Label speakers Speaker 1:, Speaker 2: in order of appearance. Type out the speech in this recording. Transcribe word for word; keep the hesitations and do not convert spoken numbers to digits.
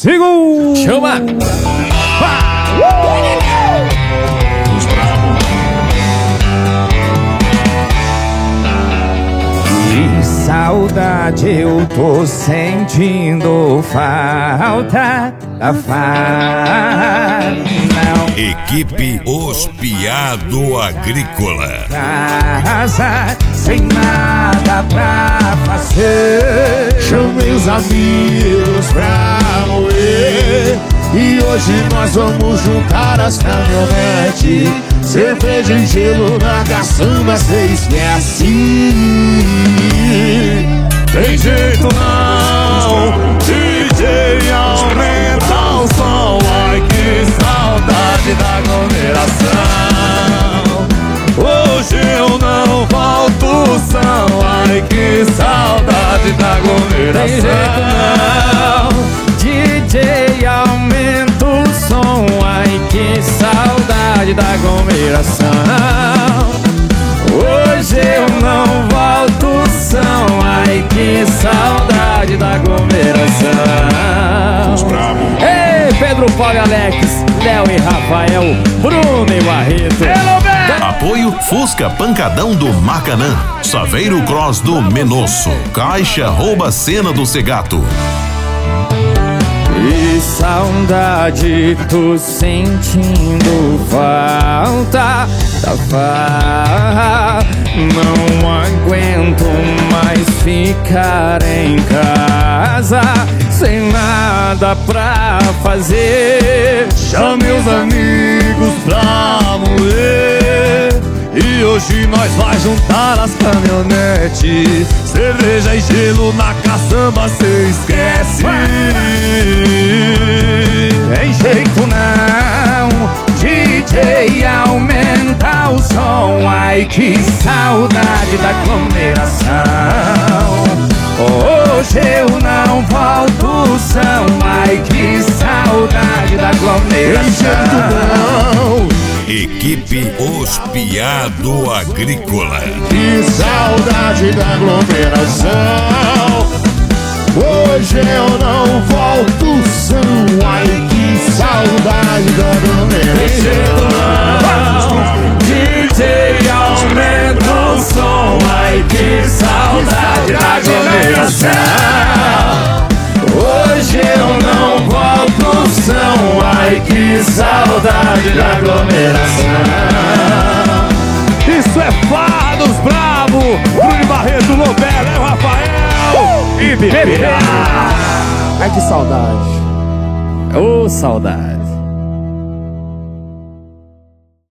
Speaker 1: Segura!
Speaker 2: Chama!
Speaker 1: Os bravos.
Speaker 3: Que saudade eu tô sentindo, falta da farra.
Speaker 4: Equipe Os Piado Agrícola.
Speaker 3: Casa sem nada pra fazer.
Speaker 1: Chamei os amigos pra moer e hoje nós vamos juntar as caminhonetes. Cerveja e gelo na caçamba, cê esquece. Tem jeito não, D J aumenta o som. Ai que saudade da aglomeração. Hoje eu não volto são. Ai que saudade da aglomeração.
Speaker 3: D J aumenta o som. Ai que saudade da aglomeração. Hoje eu não volto são. Ai que saudade da aglomeração.
Speaker 1: Os bravos.
Speaker 3: Ei, Pedro, Paulo e Alex, Léo e Rafael, Bruno e Barreto.
Speaker 5: Apoio Fusca Pancadão do Macanã, Saveiro Cross do Menosso, Caixa Rouba Cena do Segato.
Speaker 3: E saudade, tô sentindo falta da farra. Não aguento mais ficar em casa sem nada pra fazer.
Speaker 1: Chame os amigos pra moer e hoje nós vai juntar as caminhonetes. Cerveja e gelo na caçamba, cê esquece.
Speaker 3: Tem jeito não, D J aumenta o som. Ai que saudade da aglomeração. Hoje eu não volto são. Ai que saudade da aglomeração.
Speaker 4: Equipe Os Piado Agrícola.
Speaker 1: Que saudade da aglomeração. Hoje eu não volto são. Ai que saudade da aglomeração.
Speaker 3: D J aumenta o som. Ai que saudade da aglomeração. Hoje eu não volto são. Ai que saudade da aglomeração.
Speaker 1: Isso é Fados Bravo. Bruno Barreto, Lobela, é o Rafael.
Speaker 3: E bebê.
Speaker 1: Ai que saudade.
Speaker 3: Ô, saudade.